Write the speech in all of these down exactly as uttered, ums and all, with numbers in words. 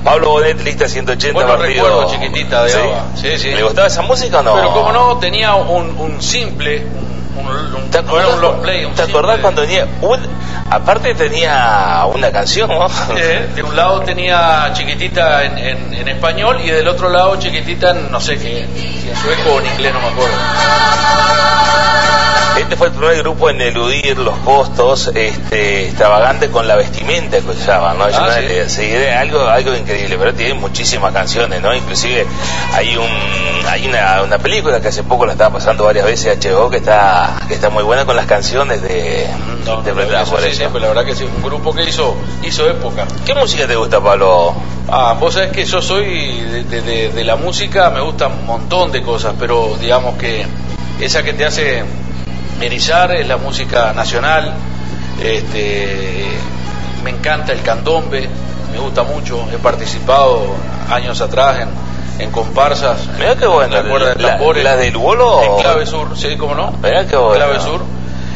Pablo Bonet, lista ciento ochenta, bueno, partido. recuerdo Chiquitita de ¿Sí? ABBA. Sí, sí. ¿Le gustaba esa música o no? Pero como no, tenía un, un simple, un, un, un, ¿Te no era un long play, un ¿Te acordás simple. cuando tenía un, aparte tenía una canción, ¿no? Eh, de un lado tenía Chiquitita en, en, en español y del otro lado Chiquitita en no sé qué, si en sueco o en inglés, no me acuerdo. Este fue el primer grupo en eludir los costos este, extravagantes con la vestimenta que usaban, ¿no? Ah, ¿sí? Sí, algo, algo increíble, pero tiene muchísimas canciones, ¿no? Inclusive hay un hay una, una película que hace poco la estaba pasando varias veces H B O que está que está muy buena con las canciones de No, interpretadas no, por sí, ellos. sí, pero la verdad que sí, un grupo que hizo hizo época. ¿Qué música te gusta, Pablo? Ah, vos sabés que yo soy de, de, de, de la música, me gusta un montón de cosas, pero digamos que esa que te hace erizar es la música nacional. Este, me encanta el candombe, me gusta mucho, he participado años atrás en, en comparsas. Mirá qué bueno, ¿te acuerdas de la, tambores? la del bolo. En Clave Sur, sí, cómo no. Mirá qué bueno. Clave Sur.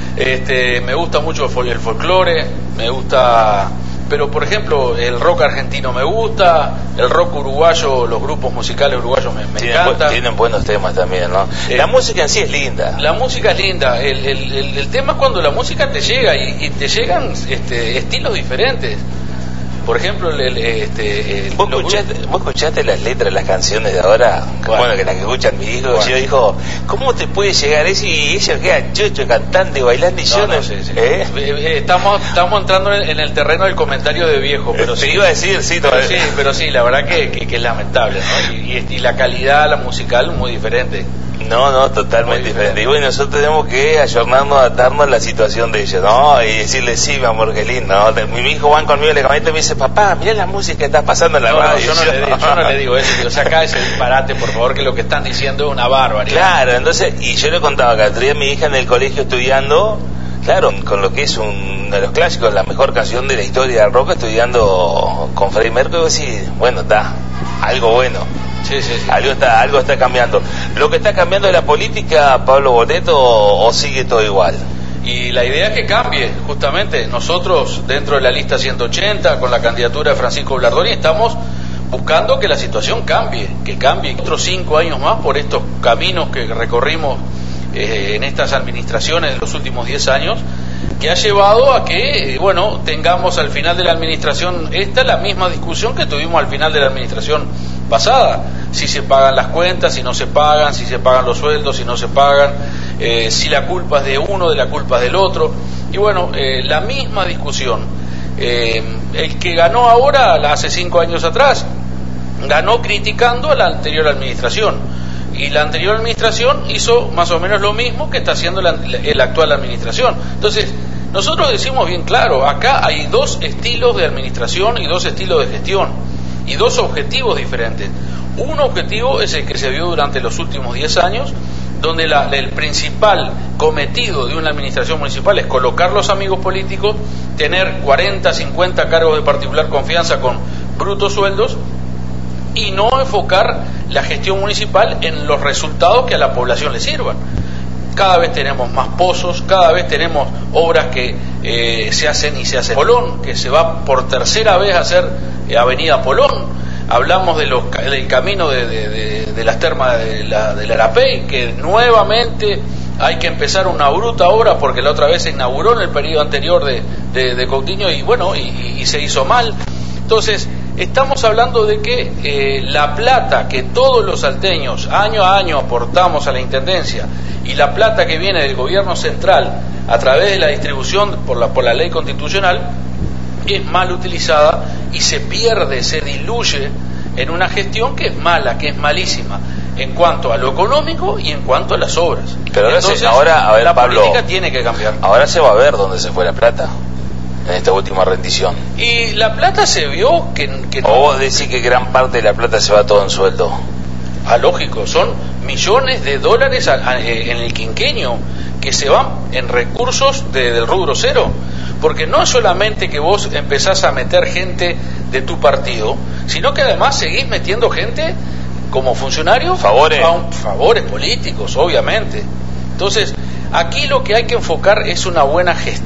Este, me gusta mucho el, fol- el folclore, me gusta, pero por ejemplo el rock argentino me gusta, el rock uruguayo, los grupos musicales uruguayos me, me Tienen, encantan. bu- tienen buenos temas también, ¿no? Eh, la música en sí es linda. La música es linda, el, el, el, el tema es cuando la música te llega y, y te llegan este, estilos diferentes. Por ejemplo, el, el, este, el, ¿Vos los escuchaste, grupos- ¿Vos escuchaste las letras de las canciones de ahora? Bueno. Bueno, que las que escuchan mi hijo, Bueno. yo dijo, ¿cómo te puede llegar eso? Y ella queda chocho, cantante, bailando y No, yo no, no, sí, sí. ¿eh? Eh, eh, Estamos, estamos entrando en, en el terreno del comentario de viejo, pero Te sí. iba a decir, sí, Pero todavía. sí, pero sí, la verdad que, que, que es lamentable, ¿no? Y, y, y la calidad, la musical, muy diferente. No, no, totalmente Muy diferente. diferente. Y bueno, nosotros tenemos que ayornarnos, adaptarnos a la situación de ellos, ¿no? Y decirle, sí, mi amor, qué lindo, ¿no? Te- Mi hijo va conmigo en el camioneta y me dice, papá, mirá la música que está pasando en la No, no, radio. yo, no le, digo- yo no le digo eso, digo, saca ese disparate, por favor, que lo que están diciendo es una barbaridad. Claro, entonces, y yo le contaba que el otro día mi hija en el colegio estudiando, claro, con lo que es un de los clásicos, la mejor canción de la historia del rock, estudiando con Freddie Mercury, y vos decís, bueno, está, algo bueno. Sí, sí, sí. Algo está, algo está cambiando. ¿Lo que está cambiando es la política, Pablo Bonet, o, o sigue todo igual? Y la idea es que cambie, justamente. Nosotros, dentro de la lista ciento ochenta, con la candidatura de Francisco Blardoni, estamos buscando que la situación cambie, que cambie otros cinco años más por estos caminos que recorrimos eh, en estas administraciones de los últimos diez años, que ha llevado a que, eh, bueno, tengamos al final de la administración esta la misma discusión que tuvimos al final de la administración pasada, si se pagan las cuentas, si no se pagan, si se pagan los sueldos, si no se pagan, eh, si la culpa es de uno, de la culpa es del otro, y bueno, eh, la misma discusión. Eh, el que ganó ahora, hace cinco años atrás, ganó criticando a la anterior administración, y la anterior administración hizo más o menos lo mismo que está haciendo la, la actual administración. Entonces, nosotros decimos bien claro, acá hay dos estilos de administración y dos estilos de gestión, y dos objetivos diferentes. Un objetivo es el que se vio durante los últimos diez años, donde la, el principal cometido de una administración municipal es colocar los amigos políticos, tener cuarenta, cincuenta cargos de particular confianza con brutos sueldos, y no enfocar la gestión municipal en los resultados que a la población le sirvan. Cada vez tenemos más pozos, cada vez tenemos obras que eh, se hacen y se hacen. Polón, que se va por tercera vez a hacer eh, Avenida Polón. Hablamos de los, del camino de, de, de, de las termas de la, del Arapey, que nuevamente hay que empezar una bruta obra porque la otra vez se inauguró en el periodo anterior de, de, de Coutinho y bueno, y, y se hizo mal. Entonces, estamos hablando de que eh, la plata que todos los salteños año a año aportamos a la Intendencia y la plata que viene del gobierno central a través de la distribución por la, por la ley constitucional es mal utilizada y se pierde, se diluye en una gestión que es mala, que es malísima en cuanto a lo económico y en cuanto a las obras. Pero ahora, Entonces, se, ahora a ver, la Pablo, política tiene que cambiar. ahora se va a ver dónde se fue la plata en esta última rendición. Y la plata se vio que, que O vos decís que gran parte de la plata se va todo en sueldo. Ah, lógico, son millones de dólares a, a, en el quinquenio que se van en recursos de, del rubro cero, porque no es solamente que vos empezás a meter gente de tu partido, sino que además seguís metiendo gente como funcionarios, Favores. a un- favores políticos, obviamente. Entonces, aquí lo que hay que enfocar es una buena gestión,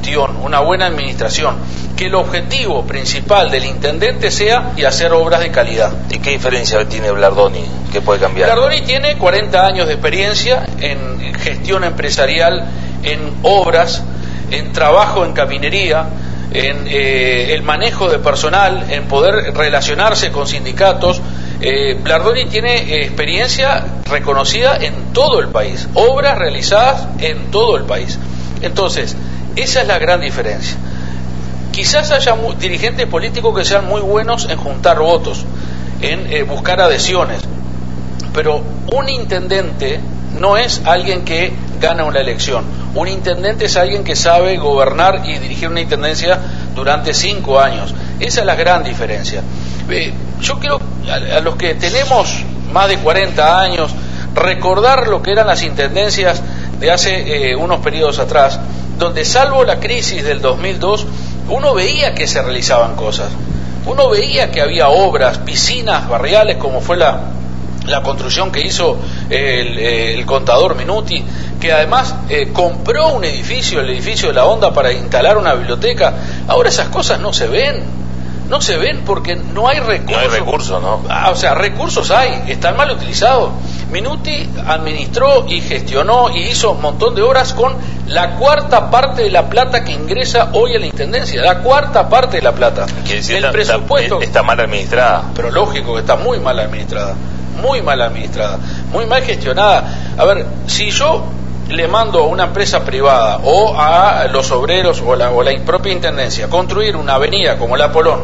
una buena administración, que el objetivo principal del intendente sea y hacer obras de calidad. ¿Y qué diferencia tiene Blardoni? ¿Qué puede cambiar? Blardoni tiene cuarenta años de experiencia en gestión empresarial, en obras, en trabajo en caminería, en eh, el manejo de personal, en poder relacionarse con sindicatos. Eh, Blardoni tiene eh, experiencia reconocida en todo el país, obras realizadas en todo el país. Entonces, esa es la gran diferencia. Quizás haya mu- dirigentes políticos que sean muy buenos en juntar votos, en eh, buscar adhesiones, pero un intendente no es alguien que gana una elección. Un intendente es alguien que sabe gobernar y dirigir una intendencia durante cinco años. Esa es la gran diferencia. Eh, yo quiero a, a los que tenemos más de cuarenta años recordar lo que eran las intendencias de hace eh, unos periodos atrás, donde salvo la crisis del dos mil dos, uno veía que se realizaban cosas. Uno veía que había obras, piscinas barriales, como fue la la construcción que hizo el, el contador Minuti, que además eh, compró un edificio, el edificio de la Honda, para instalar una biblioteca. Ahora esas cosas no se ven, no se ven porque no hay recursos. No hay recursos, ¿no? Ah, o sea, recursos hay, están mal utilizados. Minuti administró y gestionó y hizo un montón de obras con la cuarta parte de la plata que ingresa hoy a la intendencia, la cuarta parte de la plata. El presupuesto está, está mal administrada. Pero lógico que está muy mal administrada. Muy mal administrada, muy mal gestionada. A ver, si yo le mando a una empresa privada o a los obreros o la, o la propia intendencia construir una avenida como la Polón,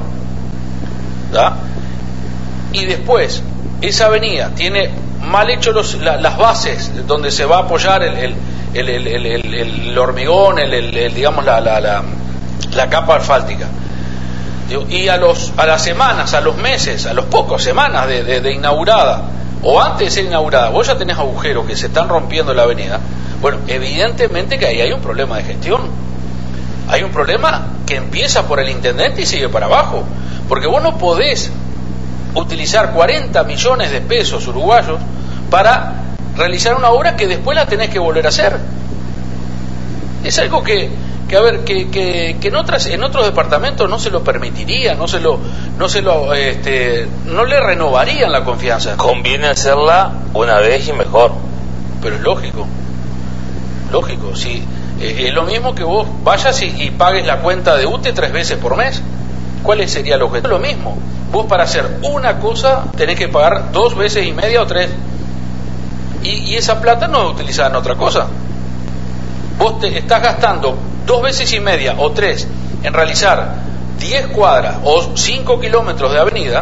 ¿da? Y después esa avenida tiene mal hecho los, la, las bases donde se va a apoyar el, el, el, el, el, el, el hormigón, el, el, el, digamos la, la, la, la capa asfáltica, y a los a las semanas, a los meses, a los pocos semanas de, de, de inaugurada o antes de ser inaugurada, vos ya tenés agujeros que se están rompiendo en la avenida. Bueno, evidentemente que ahí hay un problema de gestión, hay un problema que empieza por el intendente y sigue para abajo, porque vos no podés utilizar cuarenta millones de pesos uruguayos para realizar una obra que después la tenés que volver a hacer. Es algo que que a ver que, que, que en otras en otros departamentos no se lo permitiría, no se lo no se lo este no le renovarían la confianza. Conviene hacerla una vez y mejor. Pero es lógico, lógico, sí. Eh, es lo mismo que vos vayas y, y pagues la cuenta de U T E tres veces por mes. ¿Cuál sería el objetivo? Lo mismo. Vos para hacer una cosa tenés que pagar dos veces y media o tres. Y, y esa plata no es utilizada en otra cosa. Vos te estás gastando dos veces y media o tres en realizar diez cuadras o cinco kilómetros de avenida.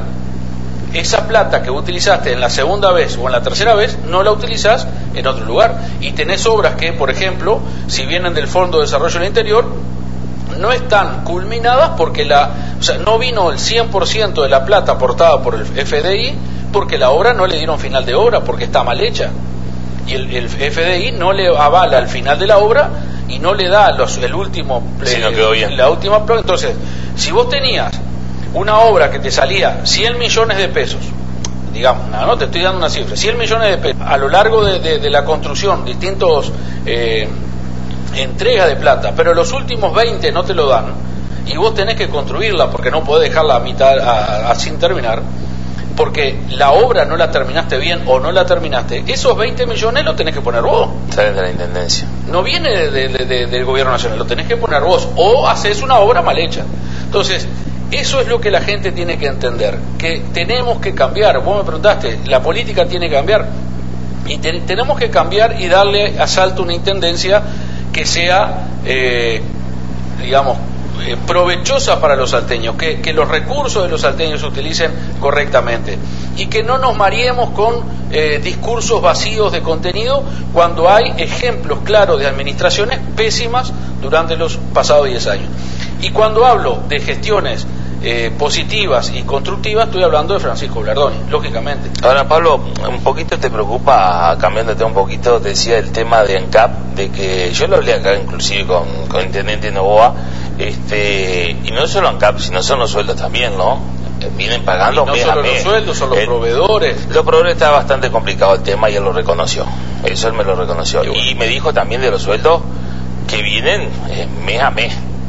Esa plata que utilizaste en la segunda vez o en la tercera vez no la utilizás en otro lugar, y tenés obras que, por ejemplo, si vienen del Fondo de Desarrollo del Interior, no están culminadas porque la, o sea, no vino el cien por ciento de la plata aportada por el F D I, porque la obra no le dieron final de obra, porque está mal hecha, y el, el F D I no le avala al final de la obra y no le da los, el último sí, no quedó bien. la última. Entonces, si vos tenías una obra que te salía cien millones de pesos, digamos, no, no te estoy dando una cifra, cien millones de pesos a lo largo de, de, de la construcción, distintos eh, entregas de plata, pero los últimos veinte no te lo dan y vos tenés que construirla porque no podés dejarla a mitad a, a, sin terminar, porque la obra no la terminaste bien o no la terminaste, esos veinte millones los tenés que poner vos. Salen de la intendencia. No viene de, de, de, del gobierno nacional, lo tenés que poner vos, o haces una obra mal hecha. Entonces, eso es lo que la gente tiene que entender, que tenemos que cambiar. Vos me preguntaste, la política tiene que cambiar, y te, tenemos que cambiar y darle a Salta una intendencia que sea, eh, digamos, Eh, provechosa para los salteños, que, que los recursos de los salteños se utilicen correctamente y que no nos mareemos con eh, discursos vacíos de contenido cuando hay ejemplos claros de administraciones pésimas durante los pasados diez años. Y cuando hablo de gestiones eh, positivas y constructivas, estoy hablando de Francisco Blardoni, lógicamente. Ahora, Pablo, un poquito te preocupa, cambiándote un poquito, decía el tema de ANCAP, de que yo lo hablé acá inclusive con, con el intendente Novoa, este, y no solo ANCAP, sino son los sueldos también, ¿no? Vienen pagando y no mes solo a mes. Los sueldos, son los el, proveedores. Los proveedores está bastante complicado el tema y él lo reconoció, eso él me lo reconoció. Y, bueno, y me dijo también de los sueldos que vienen eh, mes a mes.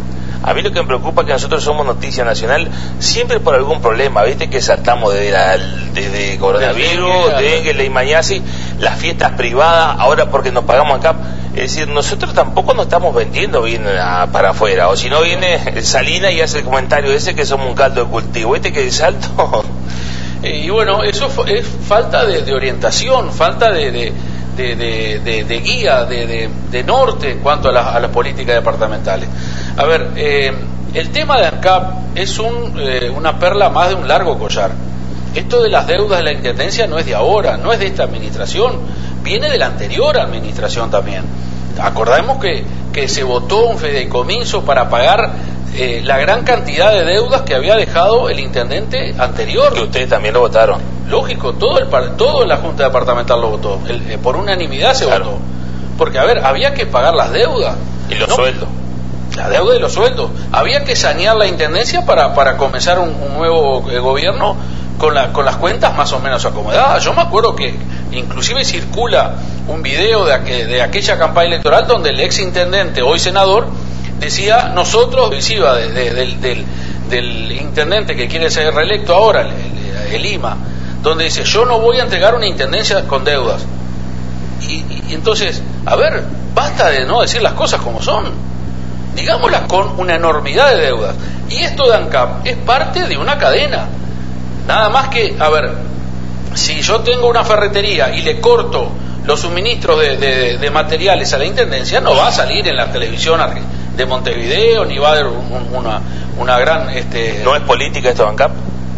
A mí lo que me preocupa es que nosotros somos noticia nacional siempre por algún problema, viste que saltamos desde, la, desde coronavirus, dengue, leishmaniasis, las fiestas privadas, ahora porque nos pagamos acá. Es decir, nosotros tampoco nos estamos vendiendo bien a, para afuera, o si no viene Salina y hace el comentario ese que somos un caldo de cultivo, viste que de Salto... Y bueno, eso es falta de, de orientación, falta de, de, de, de, de, de guía, de, de, de norte en cuanto a, la, a las políticas departamentales. A ver, eh, el tema de ANCAP es un, eh, una perla más de un largo collar. Esto de las deudas de la Intendencia no es de ahora, no es de esta administración, viene de la anterior administración también. Acordemos que, que se votó un fideicomiso para pagar eh, la gran cantidad de deudas que había dejado el intendente anterior. Que ustedes también lo votaron. Lógico, todo el todo la Junta Departamental lo votó, el, eh, por unanimidad se claro. votó. Porque, a ver, había que pagar las deudas. Y los ¿no? sueldos. La deuda y los sueldos. Había que sanear la Intendencia para, para comenzar un, un nuevo eh, gobierno con, la, con las cuentas más o menos acomodadas. Yo me acuerdo que inclusive circula un video de, aqu de aquella campaña electoral donde el ex intendente, hoy senador, decía, nosotros, visiva de, de, del, del, del intendente que quiere ser reelecto ahora, el, el, el Lima, donde dice, yo no voy a entregar una intendencia con deudas. Y, y, y entonces, a ver, basta de no decir las cosas como son, digámoslas con una enormidad de deudas. Y esto de ANCAP es parte de una cadena. Nada más que, a ver, si yo tengo una ferretería y le corto los suministros de, de, de materiales a la Intendencia, no va a salir en la televisión de Montevideo, ni va a haber un, una, una gran... Este... ¿No es política esto de ANCAP?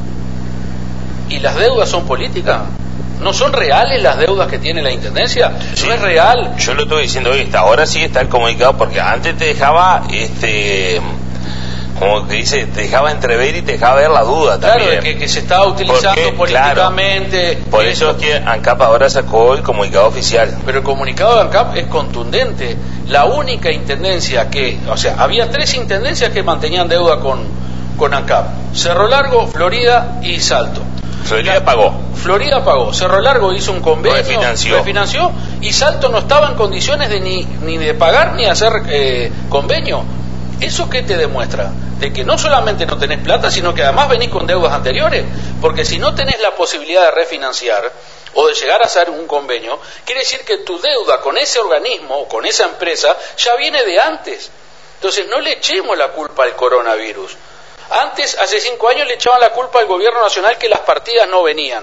¿Y las deudas son políticas? ¿No son reales las deudas que tiene la Intendencia? Sí, no es real. Yo lo estoy diciendo hoy, ahora sí está el comunicado, porque antes te dejaba, este, como que dice, te dejaba entrever y te dejaba ver la duda claro, también. Que, que se estaba utilizando porque, políticamente. Claro, por eso es que ANCAP ahora sacó el comunicado oficial. Pero el comunicado de ANCAP es contundente. La única intendencia que, o sea, había tres intendencias que mantenían deuda con, con ANCAP: Cerro Largo, Florida y Salto. Florida pagó. Florida pagó. Cerro Largo hizo un convenio, refinanció. refinanció y Salto no estaba en condiciones de ni, ni de pagar ni hacer eh, convenio. ¿Eso qué te demuestra? De que no solamente no tenés plata, sino que además venís con deudas anteriores. Porque si no tenés la posibilidad de refinanciar o de llegar a hacer un convenio, quiere decir que tu deuda con ese organismo o con esa empresa ya viene de antes. Entonces no le echemos la culpa al coronavirus. Antes, hace cinco años, le echaban la culpa al gobierno nacional que las partidas no venían.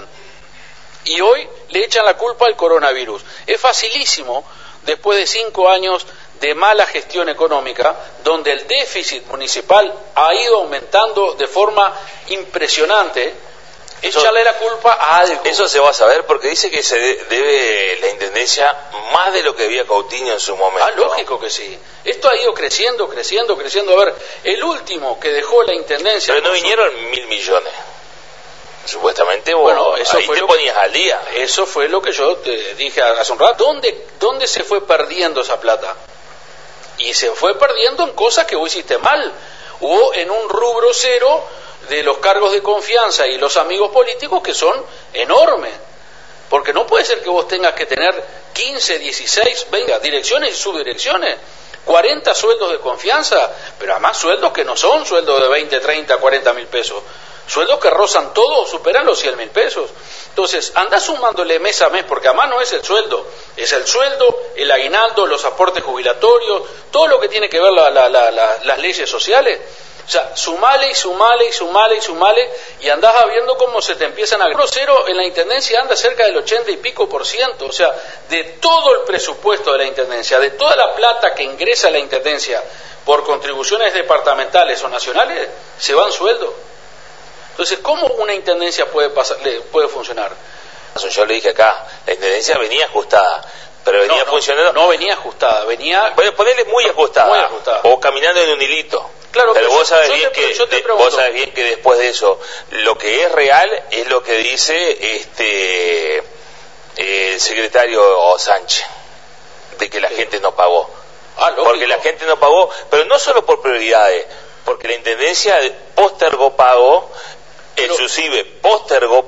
Y hoy le echan la culpa al coronavirus. Es facilísimo, después de cinco años de mala gestión económica, donde el déficit municipal ha ido aumentando de forma impresionante, eso, echarle la culpa a algo. Eso se va a saber porque dice que se de, debe la Intendencia más de lo que había Coutinho en su momento. Ah, lógico que sí. Esto ha ido creciendo, creciendo, creciendo. A ver, el último que dejó la Intendencia... Pero no vinieron su... mil millones. Supuestamente, vos, bueno, eso ahí fue te lo ponías que, al día. Eso fue lo que yo te dije hace un rato. ¿Dónde, ¿Dónde se fue perdiendo esa plata? Y se fue perdiendo en cosas que vos hiciste mal. Hubo en un rubro cero de los cargos de confianza y los amigos políticos que son enormes. Porque no puede ser que vos tengas que tener quince, dieciséis, venga, direcciones y subdirecciones, cuarenta sueldos de confianza, pero además sueldos que no son sueldos de veinte, treinta, cuarenta mil pesos. Sueldos que rozan todo o superan los cien mil pesos. Entonces, anda sumándole mes a mes, porque además no es el sueldo, es el sueldo, el aguinaldo, los aportes jubilatorios, todo lo que tiene que ver la, la, la, la, las leyes sociales. O sea, sumale y sumale y sumale y sumale y andás viendo cómo se te empiezan a... El cero en la Intendencia anda cerca del ochenta y pico por ciento. O sea, de todo el presupuesto de la Intendencia, de toda la plata que ingresa a la Intendencia por contribuciones departamentales o nacionales, se va en sueldo. Entonces, ¿cómo una Intendencia puede, pasar, puede funcionar? Yo le dije acá, la Intendencia venía ajustada, pero venía no, no, funcionando... No venía ajustada, venía... Bueno, ponerle muy ajustada, muy ajustada, o caminando en un hilito. Claro, pero, pero vos, sabés bien te, que, de, vos sabés bien que después de eso, lo que es real es lo que dice este eh, el secretario Sánchez, de que la sí. gente no pagó. Ah, porque la gente no pagó, pero no solo por prioridades, porque la Intendencia postergó pago, inclusive postergó pago,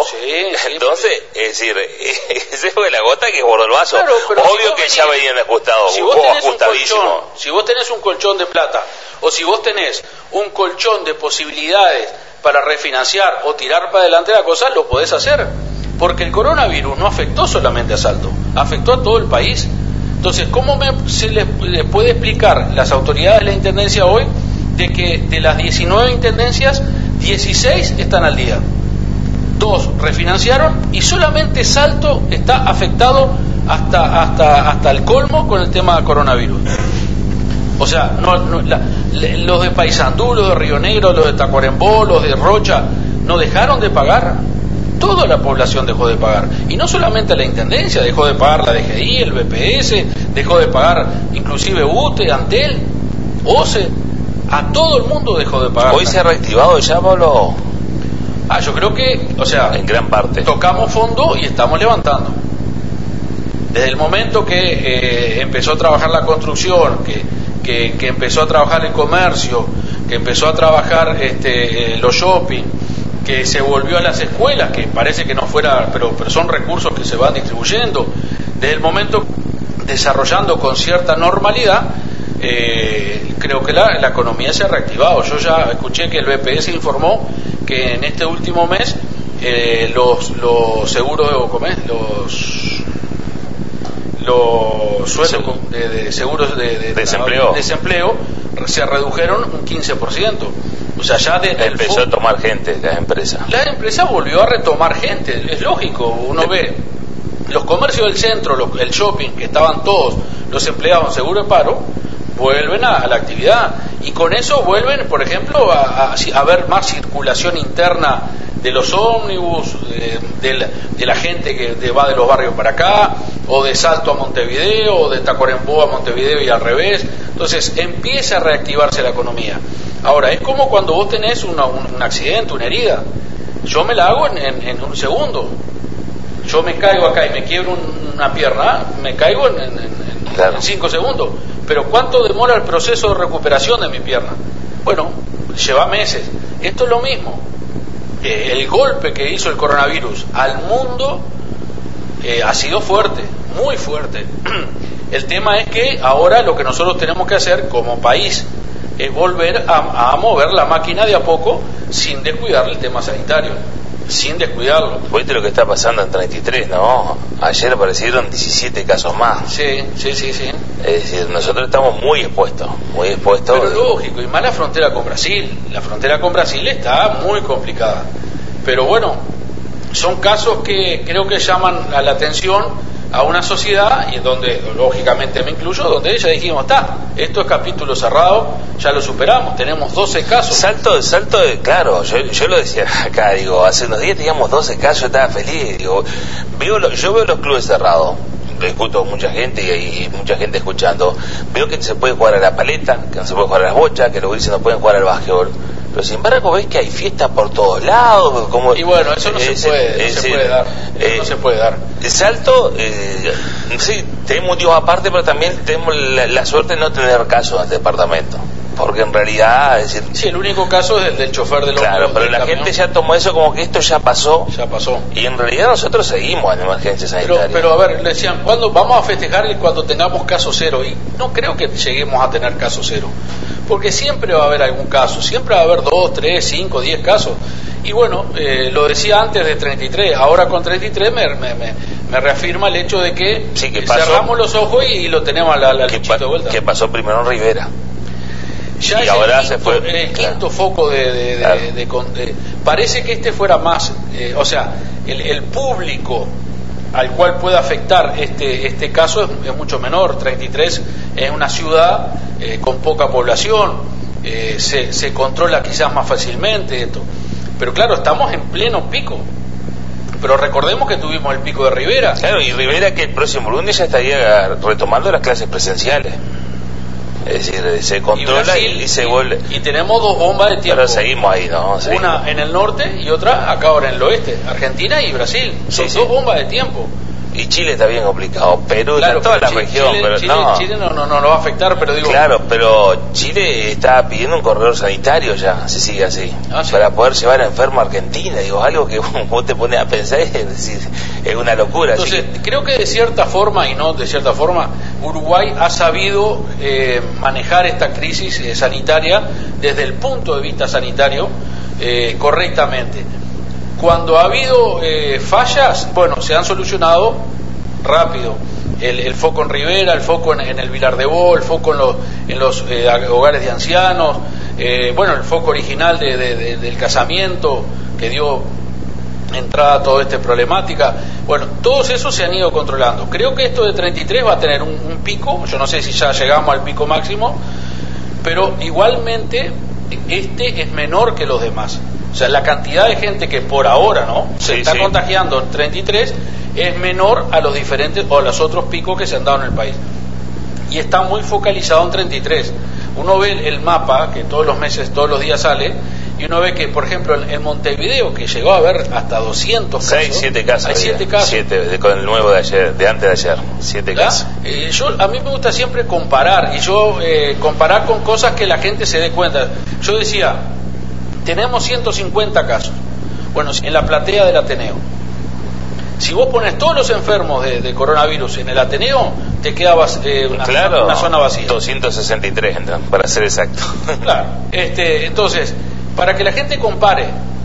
Sí, sí, Entonces, porque... es decir, ese fue la gota que bordó el vaso. Claro, pero obvio si que venís, ya venían ajustados, si vos o tenés un ajustadísimo. colchón, si vos tenés un colchón de plata, o si vos tenés un colchón de posibilidades para refinanciar o tirar para adelante la cosa, lo podés hacer. Porque el coronavirus no afectó solamente a Salto, afectó a todo el país. Entonces, ¿cómo me, se les, les puede explicar las autoridades de la Intendencia hoy de que de las diecinueve intendencias, dieciséis están al día? Dos refinanciaron y solamente Salto está afectado hasta hasta hasta el colmo con el tema del coronavirus. O sea, no, no, la, los de Paysandú, los de Río Negro, los de Tacuarembó, los de Rocha, no dejaron de pagar. Toda la población dejó de pagar. Y no solamente la Intendencia, dejó de pagar la D G I, el B P S, dejó de pagar inclusive U T E, Antel, O C E. A todo el mundo dejó de pagar. ¿Hoy se ha reactivado ya, Pablo? Ah, yo creo que, o sea, en gran parte tocamos fondo y estamos levantando. Desde el momento que eh, empezó a trabajar la construcción, que, que, que empezó a trabajar el comercio, que empezó a trabajar este, eh, los shopping, que se volvió a las escuelas, que parece que no fuera, pero, pero son recursos que se van distribuyendo. Desde el momento desarrollando con cierta normalidad, eh, creo que la, la economía se ha reactivado. Yo ya escuché que el B P S informó que en este último mes eh, los, los seguros de ¿cómo es? los los sueldos de, de seguros de, de desempleo. de desempleo se redujeron un quince por ciento. O sea, ya de, empezó a tomar gente las empresas. La empresa volvió a retomar gente, es lógico. Uno ve los comercios del centro, los, el shopping, que estaban todos los empleados en seguro de paro, vuelven a, a la actividad. Y con eso vuelven, por ejemplo, a, a, a ver más circulación interna de los ómnibus, de, de, la, de la gente que de, va de los barrios para acá, o de Salto a Montevideo, o de Tacuarembó a Montevideo y al revés. Entonces empieza a reactivarse la economía. Ahora, es como cuando vos tenés una, un, un accidente, una herida. Yo me la hago en, en, en un segundo. Yo me caigo acá y me quiebro un, una pierna, me caigo en, en, en, claro. en cinco segundos. Pero ¿cuánto demora el proceso de recuperación de mi pierna? Bueno, lleva meses. Esto es lo mismo. Eh, el golpe que hizo el coronavirus al mundo eh, ha sido fuerte, muy fuerte. El tema es que ahora lo que nosotros tenemos que hacer como país es volver a, a mover la máquina de a poco sin descuidar el tema sanitario, sin descuidarlo. ¿Viste lo que está pasando en treinta y tres, no? Ayer aparecieron diecisiete casos más. Sí, sí, sí, sí. Es decir, nosotros estamos muy expuestos, muy expuestos. Pero lógico, y más la frontera con Brasil. La frontera con Brasil está muy complicada. Pero bueno, son casos que creo que llaman a la atención a una sociedad, y donde lógicamente me incluyo, donde ya dijimos, está, esto es capítulo cerrado, ya lo superamos, tenemos doce casos. Salto, salto, de, claro, yo, yo lo decía acá, digo, hace unos días teníamos doce casos, yo estaba feliz, digo, veo lo, yo veo los clubes cerrados, escucho mucha gente y, y mucha gente escuchando, veo que se puede jugar a la paleta, que no se puede jugar a las bochas, que los grises no pueden jugar al básquetbol. Pero sin embargo ves que hay fiestas por todos lados, como y bueno, eso no, eh, se, puede, no, se, puede dar, eh, no se puede dar. El Salto, eh, sí, tenemos un Dios aparte, pero también tenemos la, la suerte de no tener casos en el departamento, porque en realidad, es decir, sí, el único caso es el del chofer del claro, ómnibus, pero la camión. gente ya tomó eso como que esto ya pasó, ya pasó, y en realidad nosotros seguimos en emergencia sanitaria. Pero, pero a ver, le decían, ¿cuándo vamos a festejar cuando tengamos caso cero? Y no creo que lleguemos a tener caso cero, porque siempre va a haber algún caso, siempre va a haber dos, tres, cinco, diez casos. Y bueno, eh, lo decía antes de treinta y tres, ahora con treinta y tres me, me, me, me reafirma el hecho de que, sí, que pasó, cerramos los ojos y, y lo tenemos al, al que, pa, de vuelta. Que pasó primero en Rivera. Ya y es ahora el quinto, se fue, el claro. quinto foco de, de, de, claro. de, de, de, de parece que este fuera más, eh, o sea, el, el público al cual puede afectar este este caso es, es mucho menor. Treinta y tres es una ciudad eh, con poca población, eh, se, se controla quizás más fácilmente esto, pero claro, estamos en pleno pico. Pero recordemos que tuvimos el pico de Rivera. Claro, y Rivera que el próximo lunes ya estaría retomando las clases presenciales. Es decir, se controla y, Brasil, y se vuelve. Y, y tenemos dos bombas de tiempo. Pero seguimos ahí, ¿no? Seguimos. Una en el norte y otra acá ahora en el oeste. Argentina y Brasil. Son sí, dos sí. bombas de tiempo. Y Y Chile está bien complicado, Perú, claro, está toda la Chile, región, Chile, pero Chile, no. Chile no, no, no, no va a afectar, pero digo... Claro, pero Chile está pidiendo un corredor sanitario ya, si sigue así, ah, ¿sí? para poder llevar a enfermo a Argentina. Digo, algo que vos te pones a pensar, es decir, es una locura. Entonces, así que... creo que de cierta forma, y no de cierta forma, Uruguay ha sabido eh, manejar esta crisis eh, sanitaria desde el punto de vista sanitario eh, correctamente. Cuando ha habido eh, fallas, bueno, se han solucionado rápido. El, el foco en Rivera, el foco en, en el Vilar de Bo, el foco en los, en los eh, hogares de ancianos, eh, bueno, el foco original de, de, de, del casamiento que dio entrada a toda esta problemática. Bueno, todos esos se han ido controlando. Creo que esto de treinta y tres va a tener un, un pico, yo no sé si ya llegamos al pico máximo, pero igualmente este es menor que los demás. O sea, la cantidad de gente que por ahora no se sí, está sí. contagiando en treinta y tres es menor a los diferentes o a los otros picos que se han dado en el país. Y está muy focalizado en treinta y tres. Uno ve el mapa que todos los meses, todos los días sale, y uno ve que, por ejemplo, en Montevideo, que llegó a haber hasta doscientos casos, seis, siete casos, hay siete casos, siete, de, con el nuevo de ayer, de antes de ayer, siete ¿verdad? casos. Eh, yo a mí me gusta siempre comparar y yo eh, comparar con cosas que la gente se dé cuenta. Yo decía, tenemos ciento cincuenta casos. Bueno, en la platea del Ateneo. Si vos pones todos los enfermos de, de coronavirus en el Ateneo, te queda eh, una, claro, una zona vacía. doscientos sesenta y tres, para ser exacto. Claro. Este, entonces, para que la gente compare,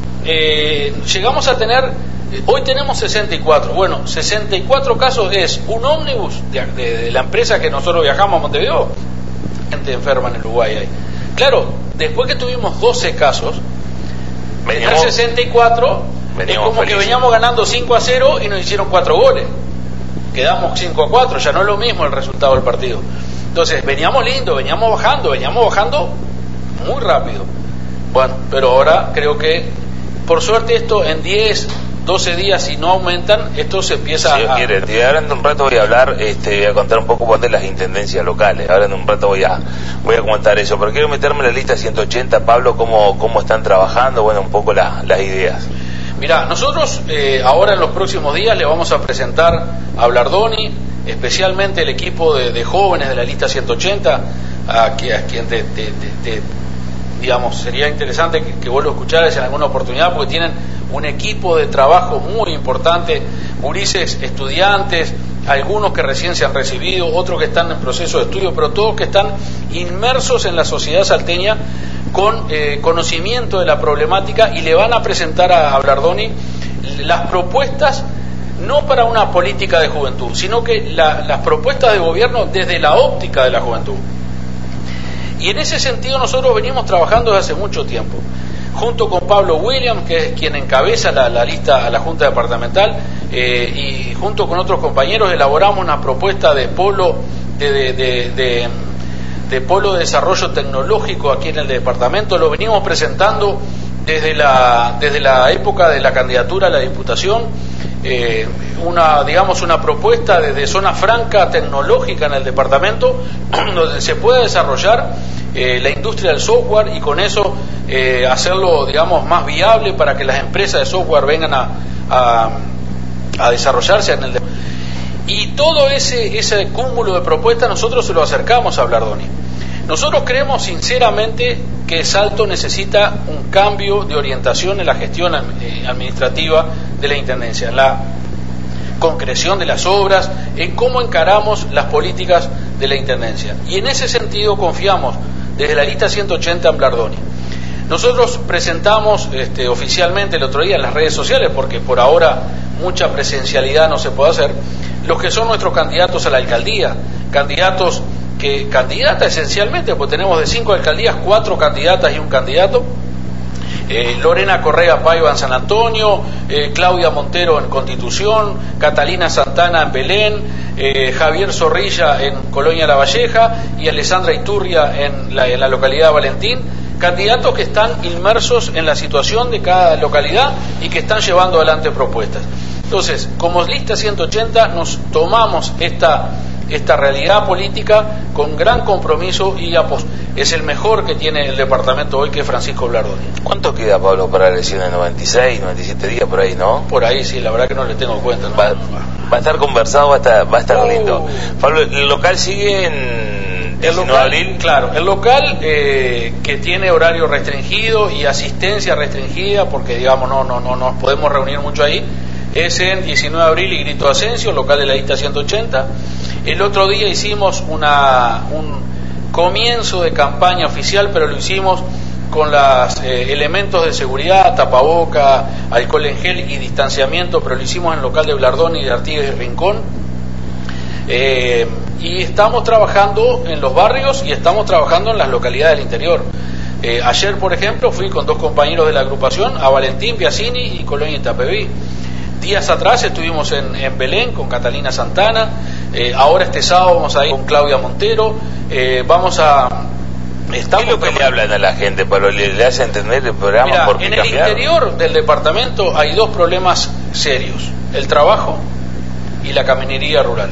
eh, llegamos a tener, hoy tenemos sesenta y cuatro. Bueno, sesenta y cuatro casos es un ómnibus de, de, de la empresa que nosotros viajamos a Montevideo. Gente enferma en el Uruguay ahí. Claro, después que tuvimos doce casos, veníamos, en sesenta y cuatro, es como felices. Que veníamos ganando cinco a cero y nos hicieron cuatro goles. Quedamos cinco a cuatro, ya no es lo mismo el resultado del partido. Entonces, veníamos lindo, veníamos bajando, veníamos bajando muy rápido. Bueno, pero ahora creo que, por suerte, esto en diez, doce días, si no aumentan, esto se empieza si a... quiere, y ahora en un rato voy a hablar, este, voy a contar un poco de las intendencias locales, ahora en un rato voy a voy a comentar eso, pero quiero meterme en la lista ciento ochenta, Pablo, cómo, cómo están trabajando, bueno, un poco la, las ideas. Mirá, nosotros eh, ahora en los próximos días le vamos a presentar a Blardoni, especialmente el equipo de, de jóvenes de la lista ciento ochenta, a, a quien te, te, te, te, digamos, sería interesante que, que vos lo escucharas en alguna oportunidad, porque tienen un equipo de trabajo muy importante, gurises, estudiantes, algunos que recién se han recibido, otros que están en proceso de estudio, pero todos que están inmersos en la sociedad salteña con eh, conocimiento de la problemática, y le van a presentar a, a Blardoni las propuestas, no para una política de juventud, sino que la, las propuestas de gobierno desde la óptica de la juventud. Y en ese sentido nosotros venimos trabajando desde hace mucho tiempo, junto con Pablo Williams, que es quien encabeza la, la lista a la Junta Departamental, eh, y junto con otros compañeros elaboramos una propuesta de polo de, de, de, de, de polo de desarrollo tecnológico aquí en el departamento. Lo venimos presentando desde la, desde la época de la candidatura a la Diputación, eh, una, digamos, una propuesta de, de zona franca tecnológica en el departamento, donde se pueda desarrollar eh, la industria del software, y con eso eh, hacerlo, digamos, más viable para que las empresas de software vengan a, a, a desarrollarse en el departamento. Y todo ese, ese cúmulo de propuestas nosotros se lo acercamos a Blardoni. Nosotros creemos sinceramente que Salto necesita un cambio de orientación en la gestión administrativa de la Intendencia, la concreción de las obras, en cómo encaramos las políticas de la Intendencia. Y en ese sentido confiamos desde la lista ciento ochenta en Blardoni. Nosotros presentamos este, oficialmente el otro día en las redes sociales, porque por ahora mucha presencialidad no se puede hacer, los que son nuestros candidatos a la alcaldía, candidatos que, candidata esencialmente, pues tenemos de cinco alcaldías, cuatro candidatas y un candidato. Eh, Lorena Correa Paiva en San Antonio, eh, Claudia Montero en Constitución, Catalina Santana en Belén, eh, Javier Zorrilla en Colonia La Valleja y Alessandra Iturria en la, en la localidad de Valentín. Candidatos que están inmersos en la situación de cada localidad y que están llevando adelante propuestas. Entonces, como lista ciento ochenta nos tomamos esta, esta realidad política con gran compromiso y apoyo. Es el mejor que tiene el departamento hoy, que es Francisco Blardoni. ¿Cuánto queda, Pablo, para la elección? ¿noventa y seis, noventa y siete días por ahí, no? Por ahí, sí, la verdad que no le tengo cuenta. ¿no? Va, va a estar conversado, va a estar, va a estar oh. lindo. Pablo, ¿el local sigue en diecinueve de abril? Claro, el local eh, que tiene horario restringido y asistencia restringida, porque digamos no no no nos podemos reunir mucho ahí, es en diecinueve de abril y Grito Asensio, local de la lista ciento ochenta. El otro día hicimos una un comienzo de campaña oficial, pero lo hicimos con los eh, elementos de seguridad, tapaboca, alcohol en gel y distanciamiento, pero lo hicimos en el local de Blardoni, de Artigas y Rincón. Eh, y estamos trabajando en los barrios y estamos trabajando en las localidades del interior. Eh, ayer, por ejemplo, fui con dos compañeros de la agrupación a Valentín, Piazzini y Colonia Itapeví. Días atrás estuvimos en, en Belén con Catalina Santana. Eh, ahora este sábado vamos a ir con Claudia Montero. Eh, vamos a... Estamos ¿Qué es lo que le hablan a la gente? Pero le, le hace entender el programa. Mirá, ¿por qué en el cambiaron? interior del departamento hay dos problemas serios: el trabajo y la caminería rural.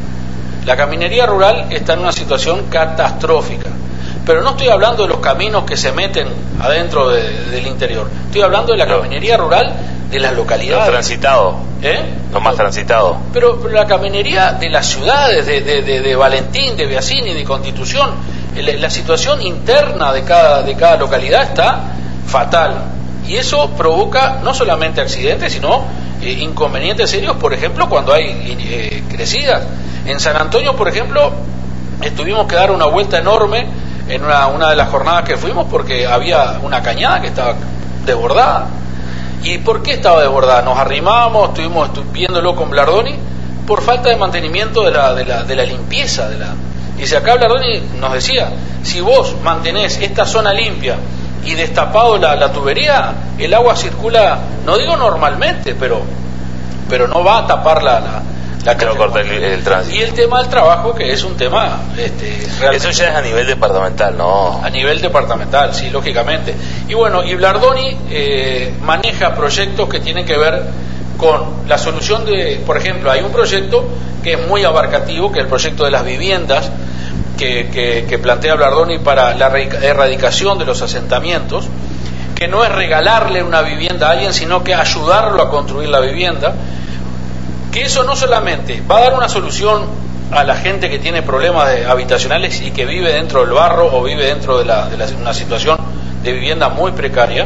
La caminería rural está en una situación catastrófica, pero no estoy hablando de los caminos que se meten adentro de, del interior. Estoy hablando de la no. caminería rural de las localidades. Lo transitado. ¿Eh? Lo más transitado. Pero, pero la caminería de las ciudades, de, de, de, de Valentín, de Piazzini, de Constitución, la, la situación interna de cada, de cada localidad está fatal. Y eso provoca no solamente accidentes, sino eh, inconvenientes serios, por ejemplo, cuando hay eh, crecidas. En San Antonio, por ejemplo, tuvimos que dar una vuelta enorme en una, una de las jornadas que fuimos, porque había una cañada que estaba desbordada. ¿Y por qué estaba desbordada? Nos arrimamos, estuvimos viéndolo con Blardoni por falta de mantenimiento de la, de la, de la limpieza. De la... Dice, acá Blardoni nos decía, si vos mantenés esta zona limpia y destapado la, la tubería, el agua circula, no digo normalmente, pero, pero no va a tapar la... la La que no corta el, el tránsito. Y el tema del trabajo, que es un tema este, eso ya es a nivel departamental, ¿no? A nivel departamental, sí, lógicamente. Y bueno, y Blardoni eh, maneja proyectos que tienen que ver con la solución de, por ejemplo, hay un proyecto que es muy abarcativo, que es el proyecto de las viviendas que, que, que plantea Blardoni para la erradicación de los asentamientos, que no es regalarle una vivienda a alguien, sino que ayudarlo a construir la vivienda. Que eso no solamente va a dar una solución a la gente que tiene problemas de habitacionales y que vive dentro del barro o vive dentro de, la, de la, una situación de vivienda muy precaria,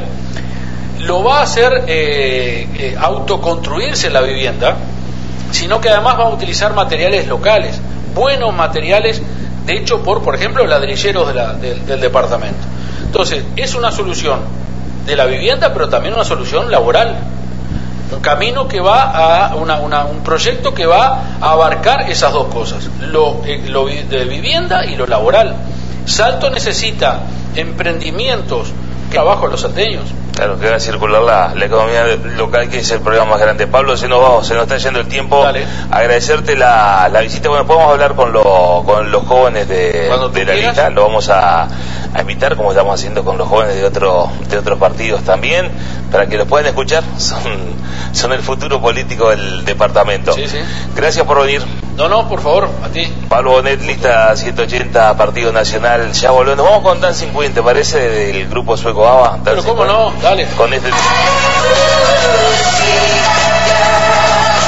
lo va a hacer eh, eh, autoconstruirse la vivienda, sino que además va a utilizar materiales locales, buenos materiales, de hecho por, por ejemplo, ladrilleros de la, de, del departamento. Entonces, es una solución de la vivienda, pero también una solución laboral. Un camino que va a una, una, un proyecto que va a abarcar esas dos cosas, lo, eh, lo de vivienda y lo laboral. Salto necesita emprendimientos que trabajo a los salteños. Claro, que va a circular la, la economía local, que es el problema más grande. Pablo, se nos va, se nos está yendo el tiempo. Dale. Agradecerte la, la visita. Bueno, podemos hablar con, lo, con los jóvenes de, de la lista. Lo vamos a, a invitar, como estamos haciendo con los jóvenes de, otro, de otros partidos también, para que los puedan escuchar. Son, son el futuro político del departamento. Sí, sí. Gracias por venir. No, no, por favor, a ti. Pablo Bonet, lista ciento ochenta, Partido Nacional. Ya volvemos. Nos vamos con Dancing Queen, ¿te parece? Del grupo sueco ABBA. Pero cómo no, dale. Con este...